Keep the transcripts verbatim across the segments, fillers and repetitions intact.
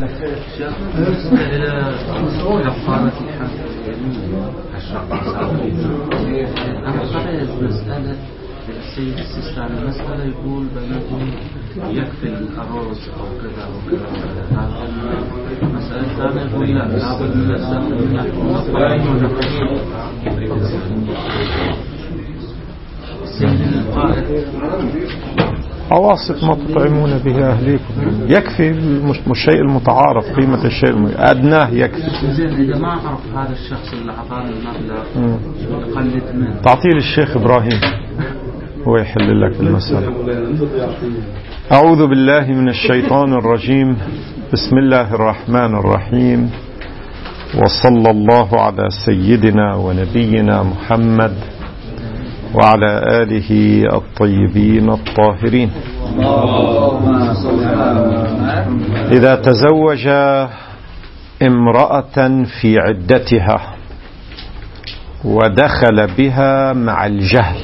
إلى كفارة الحج أنا قرأت مسألة السيد السيستان المسألة يقول بأنه يكفي الأرز أو كذا أو كذا هذا المسألة الثانية يقول لا لابد من الزخم السيد القائد أواصف ما تطعمون به أهليكم يكفي الشيء المتعارف قيمة الشيء أدناه يكفي. إذا ما عرف هذا الشخص اللي أعطاني المبلغ يقلد منه تعطيه للشيخ إبراهيم هو يحل لك المسألة. أعوذ بالله من الشيطان الرجيم. بسم الله الرحمن الرحيم. وصلى الله على سيدنا ونبينا محمد وعلى آله الطيبين الطاهرين. إذا تزوج امرأة في عدتها ودخل بها مع الجهل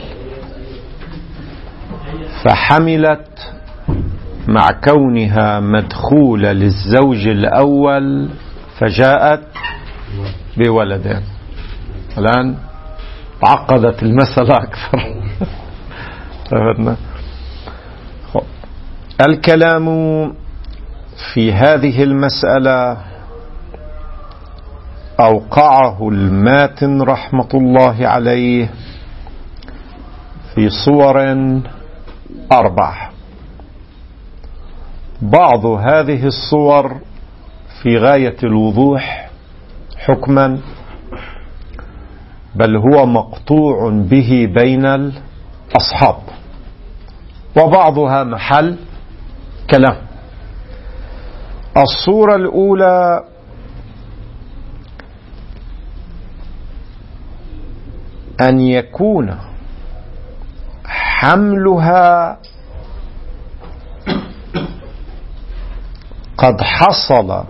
فحملت مع كونها مدخولة للزوج الأول فجاءت بولدين. الآن تعقدت المسألة أكثر. الكلام في هذه المسألة أوقعه الماتن رحمة الله عليه في صور أربع. بعض هذه الصور في غاية الوضوح حكما بل هو مقطوع به بين الأصحاب وبعضها محل كلام. الصورة الأولى أن يكون حملها قد حصل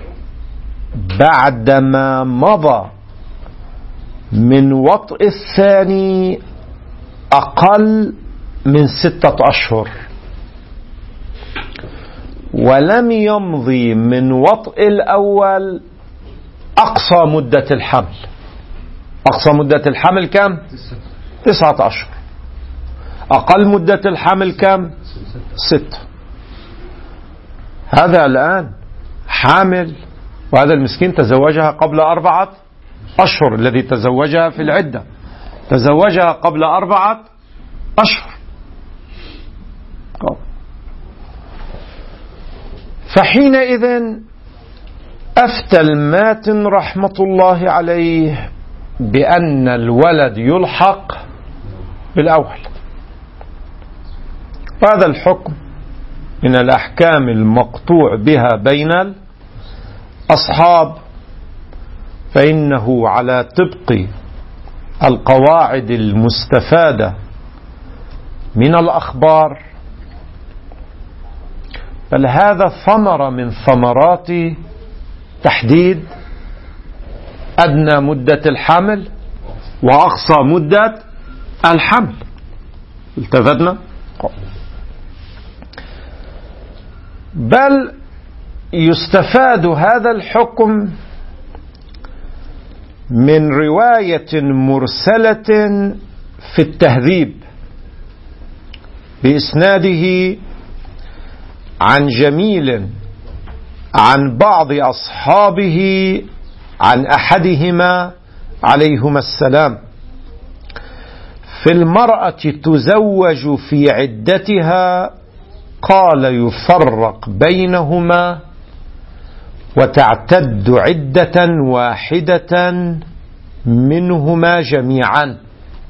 بعدما مضى من وطء الثاني أقل من ستة أشهر ولم يمضي من وطء الأول أقصى مدة الحمل. أقصى مدة الحمل كم؟ تسعة أشهر. أقل مدة الحمل كم؟ ستة. هذا الآن حامل وهذا المسكين تزوجها قبل أربعة أشهر. الذي تزوجها في العدة تزوجها قبل أربعة أشهر. فحينئذ أفتى الماتن رحمة الله عليه بأن الولد يلحق بالأول. وهذا الحكم من الأحكام المقطوع بها بين الأصحاب فإنه على طبق القواعد المستفادة من الأخبار بل هذا ثمرة من ثمرات تحديد أدنى مدة الحمل وأقصى مدة الحمل. التفتنا بل يستفاد هذا الحكم من رواية مرسلة في التهذيب بإسناده عن جميل عن بعض أصحابه عن أحدهما عليهما السلام في المرأة تزوج في عدتها قال يفرق بينهما وتعتد عدة واحدة منهما جميعا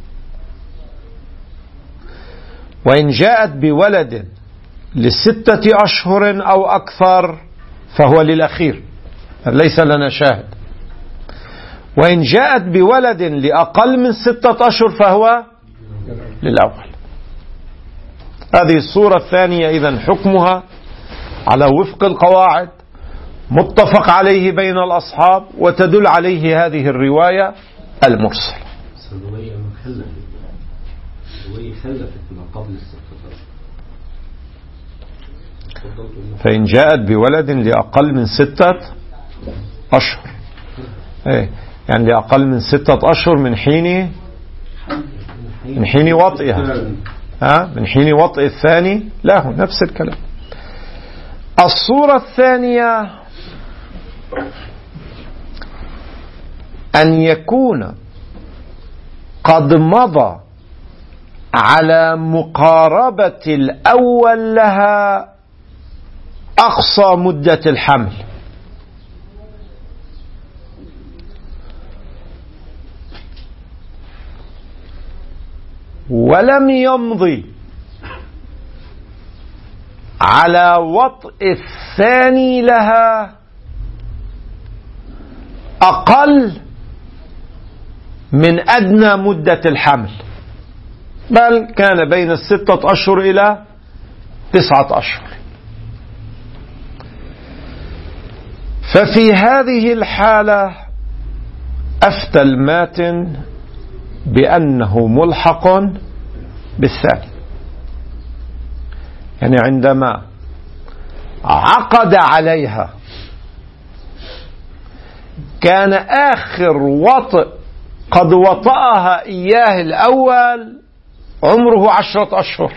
وإن جاءت بولد لستة أشهر أو أكثر فهو للأخير ليس لنا شاهد وإن جاءت بولد لأقل من ستة أشهر فهو للأول. هذه الصورة الثانية إذن حكمها على وفق القواعد متفق عليه بين الأصحاب وتدل عليه هذه الرواية المرسلة. سنوية مخلفة سنوية خلفت ما قبل الستة أشهر. فإن جاءت بولد لأقل من ستة أشهر، إيه يعني لأقل من ستة أشهر من حين من حين وطئها، ها من حين وطئ الثاني له نفس الكلام. الصورة الثانية أن يكون قد مضى على مقاربة الأول لها أقصى مدة الحمل، ولم يمضي على وطئ الثاني لها أقل من أدنى مدة الحمل، بل كان بين الستة أشهر إلى تسعة أشهر. ففي هذه الحالة أفتى الماتن بأنه ملحق بالثاني، يعني عندما عقد عليها كان آخر وطئ قد وطأها إياه الأول عمره عشرة أشهر،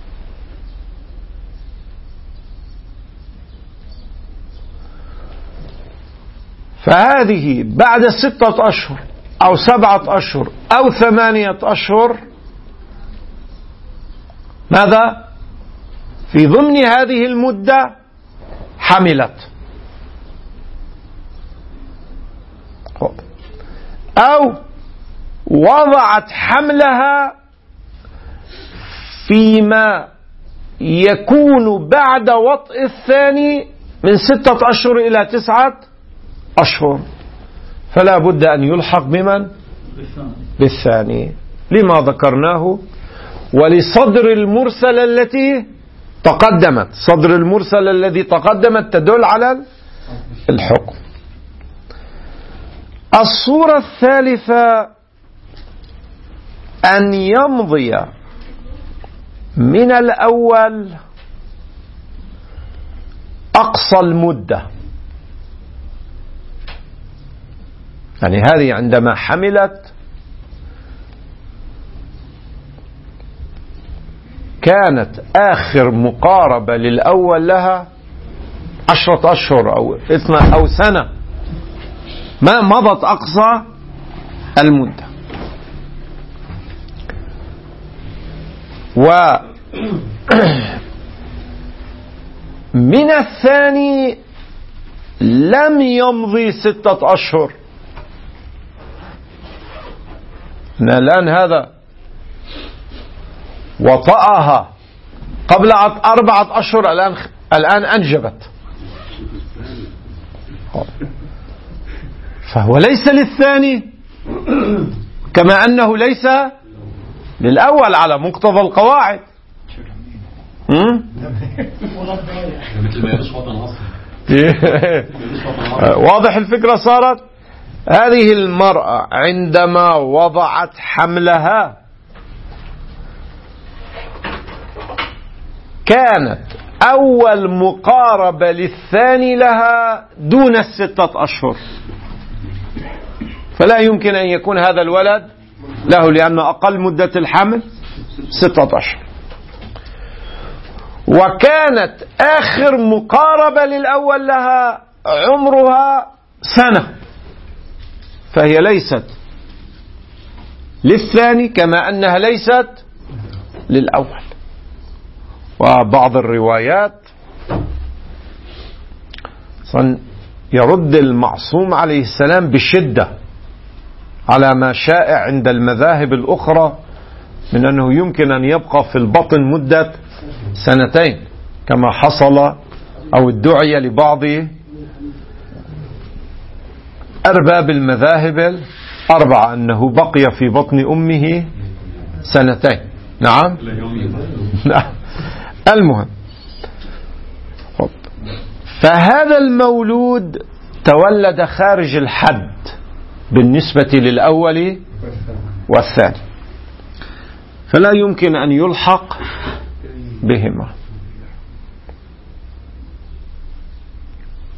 فهذه بعد ستة أشهر أو سبعة أشهر أو ثمانية أشهر ماذا؟ في ضمن هذه المدة حملت، أو وضعت حملها فيما يكون بعد وطئ الثاني من ستة أشهر إلى تسعة أشهر، فلا بد أن يلحق بمن؟ بالثاني، لما ذكرناه ولصدر المرسل التي تقدمت. صدر المرسل الذي تقدمت تدل على الحكم. الصورة الثالثة أن يمضي من الأول أقصى المدة، يعني هذه عندما حملت كانت آخر مقاربة للأول لها عشرة أشهر أو اثنى أو سنة، ما مضت أقصى المدة. ومن الثاني لم يمضي ستة أشهر، الآن هذا وطأها قبل أربعة أشهر، الآن الآن أنجبت، فهو ليس للثاني كما أنه ليس للأول على مقتضى القواعد. واضح الفكرة صارت؟ هذه المرأة عندما وضعت حملها كانت أول مقاربة للثاني لها دون الستة أشهر، فلا يمكن أن يكون هذا الولد له، لأن أقل مدة الحمل ستة أشهر. وكانت آخر مقاربة للأول لها عمرها سنة، فهي ليست للثاني كما أنها ليست للأول. وبعض الروايات يرد المعصوم عليه السلام بشدة على ما شائع عند المذاهب الأخرى من أنه يمكن أن يبقى في البطن مدة سنتين، كما حصل أو ادعي لبعض أرباب المذاهب الأربعة أنه بقي في بطن أمه سنتين. نعم نعم. المهم، فهذا المولود تولد خارج الحد بالنسبة للأول والثاني، فلا يمكن أن يلحق بهما.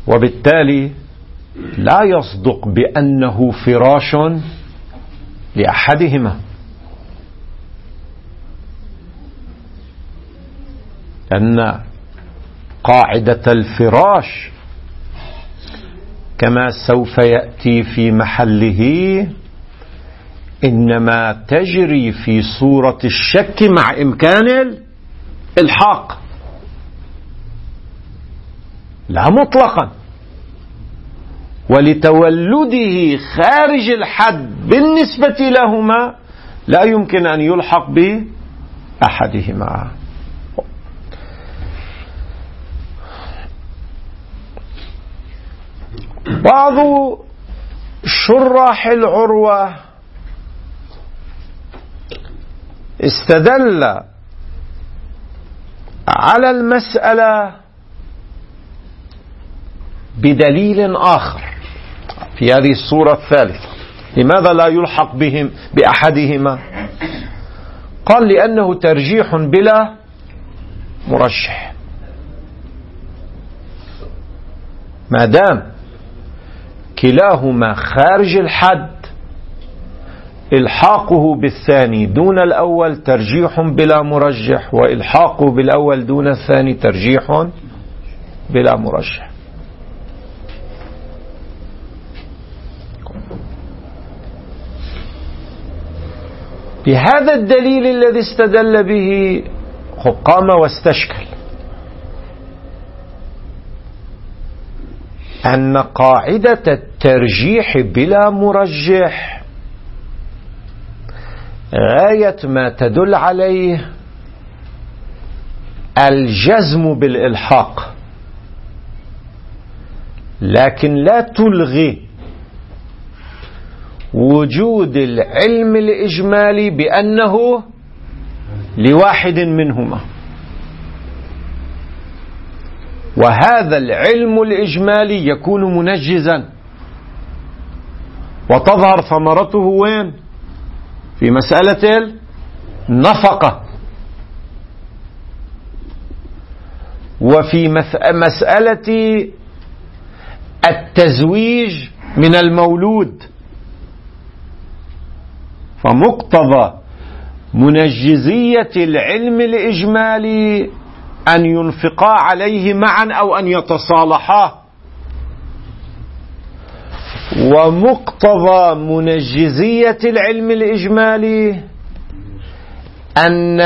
وبالتالي لا يصدق بأنه فراش لأحدهما، أن قاعدة الفراش كما سوف يأتي في محله إنما تجري في صورة الشك مع إمكان الإلحاق، لا مطلقا. ولتولده خارج الحد بالنسبة لهما لا يمكن أن يلحق بأحدهما. بعض شراح العروة استدل على المسألة بدليل آخر في هذه الصورة الثالثة. لماذا لا يلحق بهم بأحدهما؟ قال لأنه ترجيح بلا مرشح. ما دام كلاهما خارج الحد إلحاقه بالثاني دون الأول ترجيح بلا مرجح، وإلحاقه بالأول دون الثاني ترجيح بلا مرجح. بهذا الدليل الذي استدل به قام واستشكل أن قاعدة الترجيح بلا مرجح غاية ما تدل عليه الجزم بالإلحاق، لكن لا تلغي وجود العلم الإجمالي بأنه لواحد منهما. وهذا العلم الإجمالي يكون منجزا، وتظهر ثمرته وين؟ في مسألة النفقة، وفي مسألة التزويج من المولود. فمقتضى منجزية العلم الإجمالي أن ينفقا عليه معا أو أن يتصالحا، ومقتضى منجزية العلم الإجمالي أن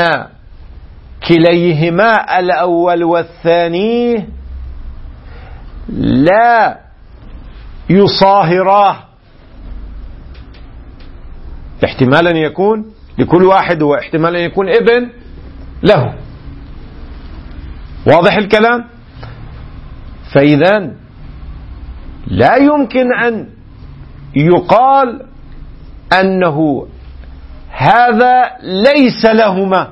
كليهما الأول والثاني لا يصاهراه، احتمالا يكون لكل واحد واحتمالا يكون ابن له. واضح الكلام؟ فإذا لا يمكن أن يقال أنه هذا ليس لهما،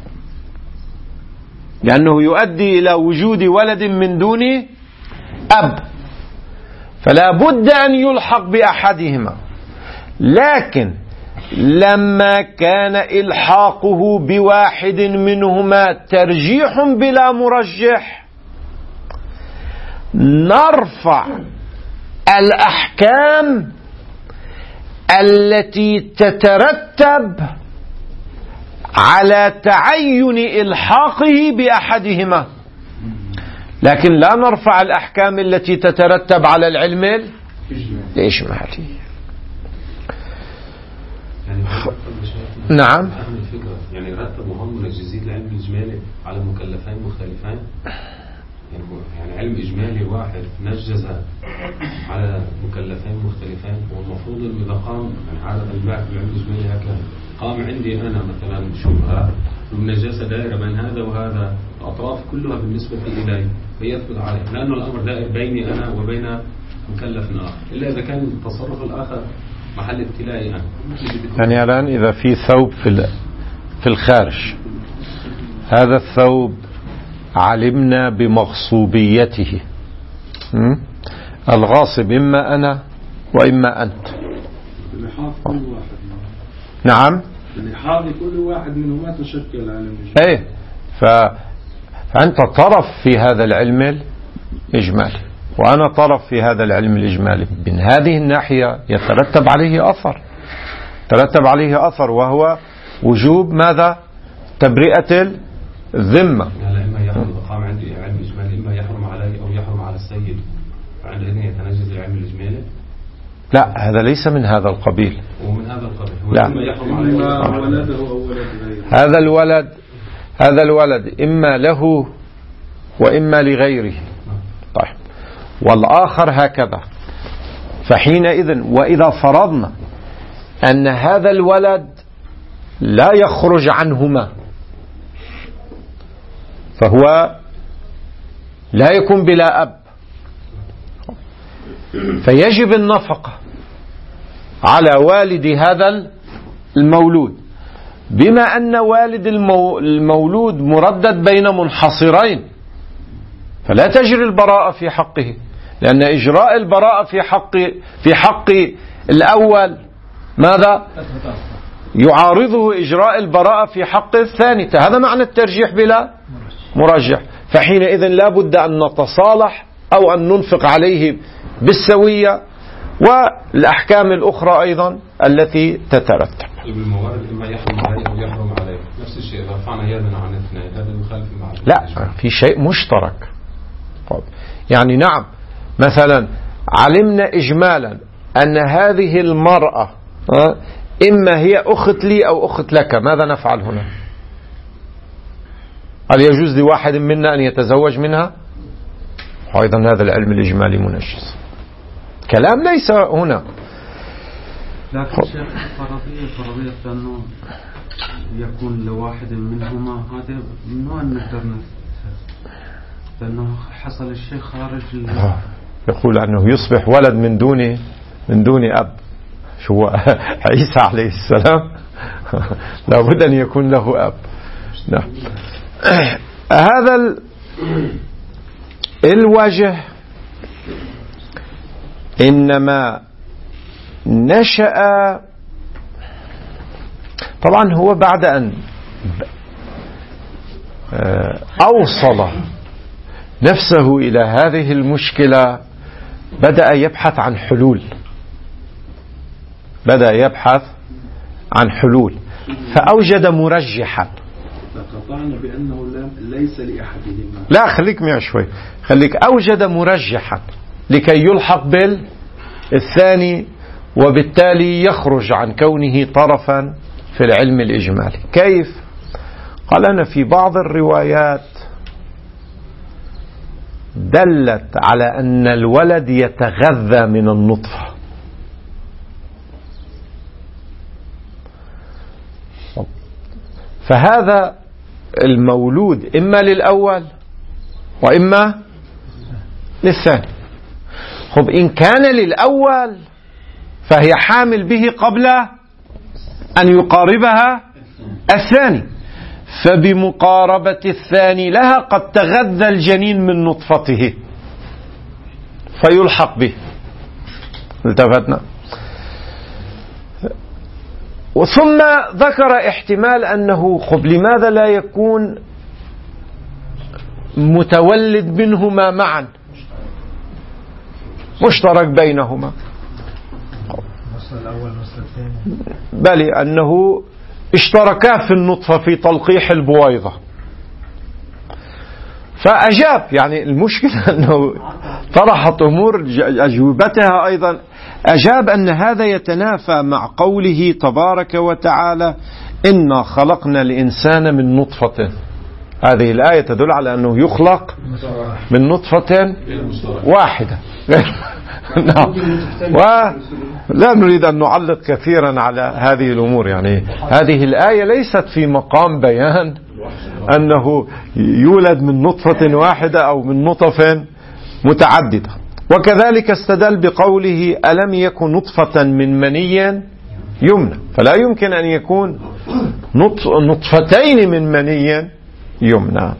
لأنه يؤدي إلى وجود ولد من دون أب، فلا بد أن يلحق بأحدهما. لكن لما كان إلحاقه بواحد منهما ترجيح بلا مرجح، نرفع الأحكام التي تترتب على تعين إلحاقه بأحدهما، لكن لا نرفع الأحكام التي تترتب على العلم الإجمالي. يعني نعم. يعني رتبوا هم منجزين العلم الإجمالي على مكلفين مختلفين، يعني علم إجمالي واحد نجز على مكلفين مختلفين. والمفروض إنه إذا قام يعني عادة الباحث بالعلم الإجمالي هكذا قام عندي أنا مثلا شبهة والنجاسة دائرة بين هذا وهذا، الأطراف كلها بالنسبة إلي فيثبت عليه، لأنه الأمر دائر بيني أنا وبين مكلف آخر، إلا إذا كان التصرف الآخر محل ابتلائي أنا. يعني الآن إذا في ثوب في في الخارج، هذا الثوب علمنا بمغصوبيته، الغاصب إما أنا وإما أنت. نعم. لحاظ كل واحد منهما تشكل علم الإجمالي. إيه ف... فأنت طرف في هذا العلم الإجمالي، وأنا طرف في هذا العلم الإجمالي، من هذه الناحية يترتب عليه أثر ترتب عليه أثر وهو وجوب ماذا؟ تبرئة الذمة. يعني إما يحرم إقامة عندي علم إجمالي، إما يحرم علي أو يحرم على السيد، فعندئذ يتنجز العلم الإجمالي. لا، هذا ليس من هذا القبيل. ومن هذا القبيل لا. إما يحرم علي ولده أو ولد غيره. هذا الولد هذا الولد إما له وإما لغيره. طيب، والآخر هكذا. فحينئذ وإذا فرضنا أن هذا الولد لا يخرج عنهما، فهو لا يكون بلا أب، فيجب النفقة على والد هذا المولود، بما أن والد المولود مردد بين منحصرين، فلا تجري البراءة في حقه، لأن إجراء البراءة في حق في حق الأول ماذا؟ يعارضه إجراء البراءة في حق الثاني. هذا معنى الترجيح بلا مرجح. فحينئذ لا بد أن نتصالح أو أن ننفق عليه بالسوية، والأحكام الأخرى أيضا التي تترتب. الموارد إما يحرم عليه أو يحرم عليه، نفس الشيء إذا رفعنا يدنا عن الاثنين هذا يخالف المعرفة. لا، في شيء مشترك. يعني نعم، مثلا علمنا إجمالا أن هذه المرأة إما هي أخت لي أو أخت لك، ماذا نفعل هنا؟ هل يجوز لواحد منا أن يتزوج منها؟ أيضا هذا العلم الإجمالي منجز، كلام ليس هنا. لكن شيخ فرضية فرضية أنه يكون لواحد منهما، هذا من وين نقدر لأنه حصل الشيء خارج ال... يقول أنه يصبح ولد من دون من دون أب. شو عيسى عليه السلام لابد أن يكون له أب. نعم. هذا الوجه إنما نشأ، طبعا هو بعد أن أوصل نفسه إلى هذه المشكلة بدأ يبحث عن حلول بدأ يبحث عن حلول فأوجد مرجحا. قطعنا بأنه ليس لأحدهما. لا، خليك معي شوي، خليك. أوجد مرجحا لكي يلحق بالثاني، وبالتالي يخرج عن كونه طرفا في العلم الإجمالي. كيف؟ قال أنا في بعض الروايات دلت على أن الولد يتغذى من النطفة، فهذا المولود إما للأول وإما للثاني. خب إن كان للأول فهي حامل به قبل أن يقاربها الثاني، فبمقاربة الثاني لها قد تغذى الجنين من نطفته فيلحق به. التفتنا. ثم ذكر احتمال أنه خب لماذا لا يكون متولد منهما معا، مشترك بينهما، بل أنه اشتركا في النطفة في تلقيح البويضة. فأجاب، يعني المشكلة أنه طرحت أمور أجوبتها أيضا. أجاب أن هذا يتنافى مع قوله تبارك وتعالى إنا خلقنا الإنسان من نطفة. هذه الآية تدل على أنه يخلق من نطفة واحدة. نعم. ولا نريد أن نعلق كثيرا على هذه الأمور، يعني هذه الآية ليست في مقام بيان أنه يولد من نطفة واحدة أو من نطف متعددة. وكذلك استدل بقوله ألم يكن نطفة من مني يمنى، فلا يمكن أن يكون نطفتين من مني يمنى.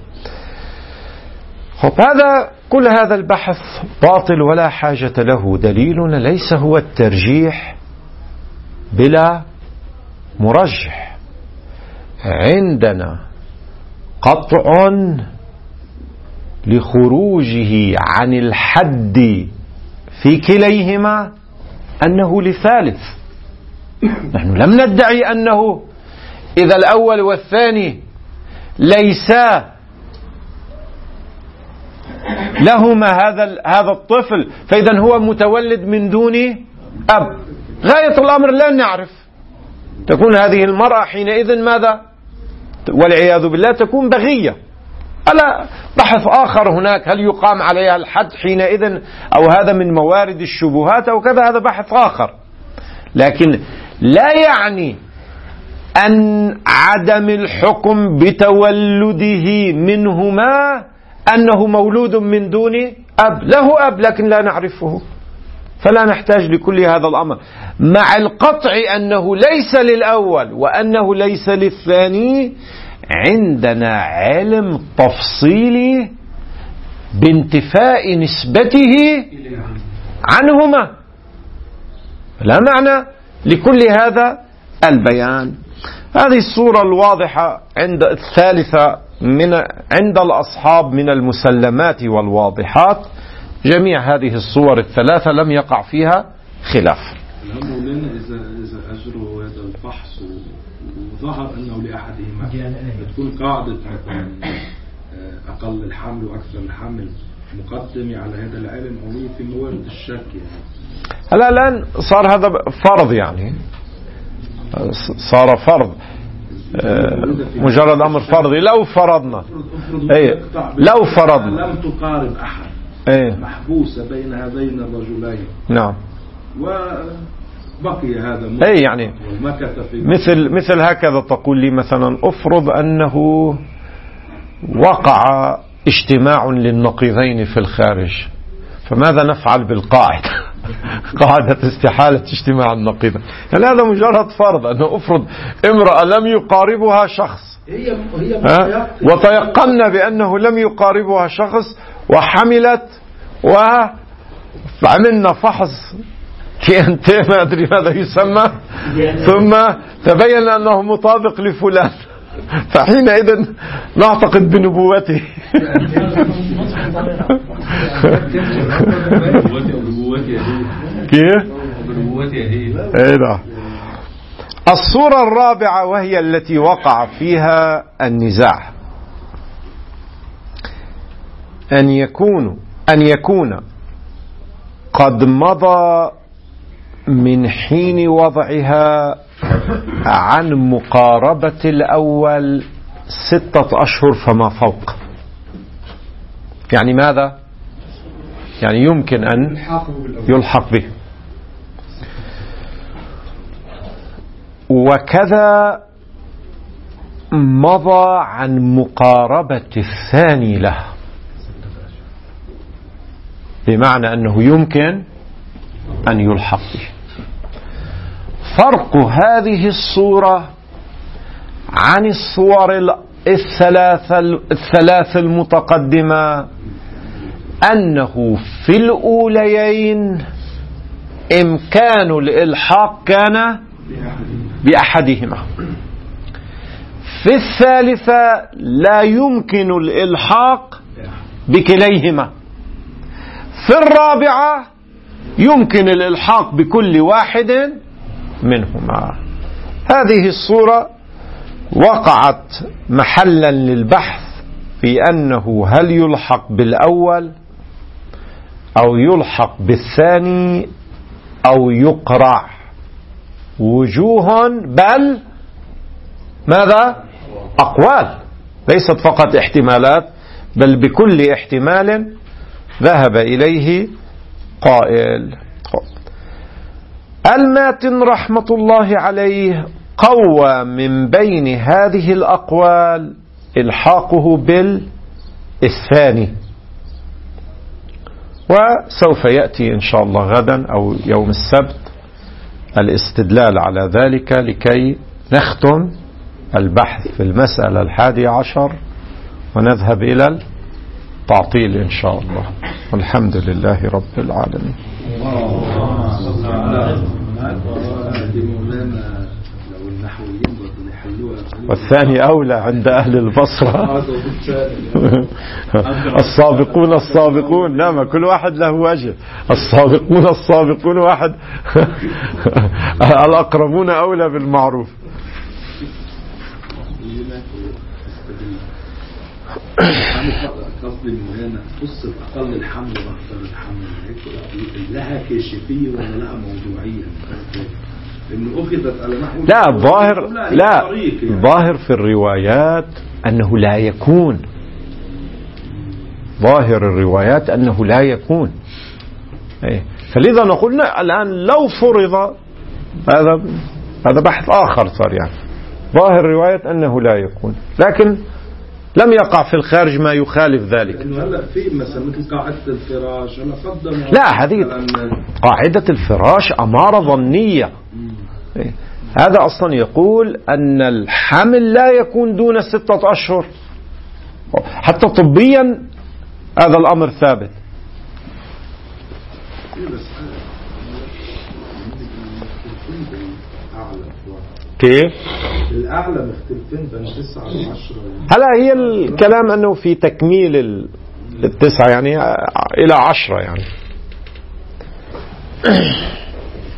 هذا كل هذا البحث باطل ولا حاجة له. دليلنا ليس هو الترجيح بلا مرجح، عندنا قطع لخروجه عن الحد في كليهما أنه لثالث. نحن لم ندعي أنه إذا الأول والثاني ليسا لهما هذا هذا الطفل فإذا هو متولد من دون أب. غاية الأمر لا نعرف. تكون هذه المرأة حينئذ ماذا؟ والعياذ بالله تكون بغية. ألا بحث آخر هناك، هل يقام عليها الحد حينئذ أو هذا من موارد الشبهات أو كذا، هذا بحث آخر. لكن لا يعني أن عدم الحكم بتولده منهما أنه مولود من دون أب. له أب لكن لا نعرفه، فلا نحتاج لكل هذا الأمر، مع القطع أنه ليس للأول وأنه ليس للثاني. عندنا علم تفصيلي بانتفاء نسبته عنهما، لا معنى لكل هذا البيان. هذه الصورة الواضحة عند الثالثة من عند الأصحاب من المسلمات والواضحات. جميع هذه الصور الثلاثة لم يقع فيها خلاف. مولانا إذا إذا أجروا هذا الفحص وظهر أنه لأحدهما بتكون قاعدة مثلا أقل الحمل وأكثر الحمل مقدمة على هذا العلم، أو هي في موارد الشك يعني. هلا الآن صار هذا فرض، يعني صار فرض، مجرد أمر فرضي. لو فرضنا أي لو فرضنا لم تقارب أحد أي محبوسة بين هذين الرجلين، نعم، وبقي هذا أي يعني مثل مثل هكذا تقول لي مثلا افرض أنه وقع اجتماع للنقيضين في الخارج، فماذا نفعل بالقاعدة؟ قاعدة استحالة اجتماع النقيضين. يعني هذا مجرد فرض، أنه افرض امرأة لم يقاربها شخص وتيقنا بأنه لم يقاربها شخص وحملت وعملنا فحص تي ان تي ما أدري ماذا يسمى، ثم تبين أنه مطابق لفلان، فحينئذ نعتقد بنبوته. كيف؟ الصورة الرابعة وهي التي وقع فيها النزاع، أن يكون أن يكون قد مضى من حين وضعها عن مقاربة الأول ستة أشهر فما فوق. يعني ماذا؟ يعني يمكن أن يلحق به. وكذا مضى عن مقاربة الثاني له، بمعنى أنه يمكن أن يلحق به. فرق هذه الصورة عن الصور الثلاثة الثلاث المتقدمة أنه في الأوليين إمكان الإلحاق كان بأحدهما، في الثالثة لا يمكن الإلحاق بكليهما، في الرابعة يمكن الإلحاق بكل واحد منهما. هذه الصورة وقعت محلا للبحث في أنه هل يلحق بالأول أو يلحق بالثاني أو يقرع، وجوه بل ماذا؟ أقوال، ليست فقط احتمالات، بل بكل احتمال ذهب إليه قائل. الماتن رحمة الله عليه قوى من بين هذه الأقوال إلحاقه بالثاني، وسوف يأتي إن شاء الله غدا أو يوم السبت الاستدلال على ذلك لكي نختم البحث في المسألة الحادية عشر ونذهب إلى التعطيل إن شاء الله. والحمد لله رب العالمين. النحويين بدهم يحلوها. والثاني أولى عند أهل البصرة. السابقون السابقون، نعم، كل واحد له وجه. السابقون السابقون واحد. الأقربون أولى بالمعروف. قصدي من هنا قصة أقل الحمل وأكثر الحمل لها كاشفية ولا لها موضوعية؟ إنه أخذت على نحو لا، ظاهر لا ظاهر في الروايات أنه لا يكون. ظاهر الروايات أنه لا يكون. فلذا نقول الآن لو فرض، هذا هذا بحث آخر صار. يعني ظاهر الروايات أنه لا يكون، لكن لم يقع في الخارج ما يخالف ذلك. لأنه هلا في مثلا مثل قاعدة الفراش، أنا قدم لا، هذه قاعدة الفراش أمارة ظنية. هذا أصلا يقول أن الحمل لا يكون دون ستة أشهر، حتى طبيا هذا الأمر ثابت. كيف؟ الأعلى مختلفين بين تسعة وعشرة. هلا هي الكلام أنه في تكميل التسعة يعني إلى عشرة يعني.